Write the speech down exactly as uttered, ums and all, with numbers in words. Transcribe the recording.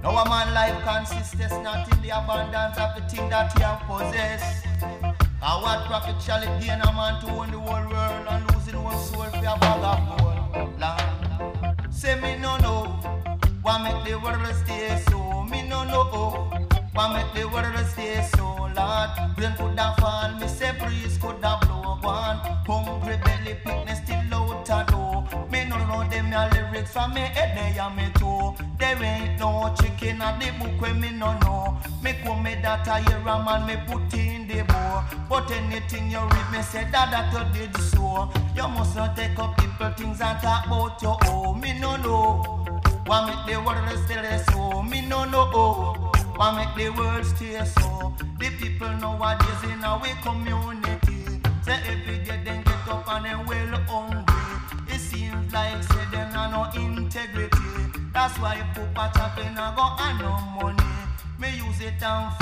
Our man life consists not in the abundance of the thing that he have possessed. And what profit shall it gain a man to own the whole world and losing one soul for a bag of gold? Lord, say me no know, why make the world stay so? Me no know, why make the world stay so? Lord, rain could have fall, me say breeze could have blow one. Hungry belly picnic still out a door. Me no know them your lyrics from me head they and me toe. There ain't no chicken at the book when me no know. Me come me that a year a man me put in the bow. But anything you read me say that that you did so. You must not take up people things and talk about your own. Me no know, why make the world stay so? Me no know, why make the world stay so? The people nowadays in our community say every day they get up and they well hungry. It seems like say they have no integrity. That's why Papa Chappin a go and no money. Me use it and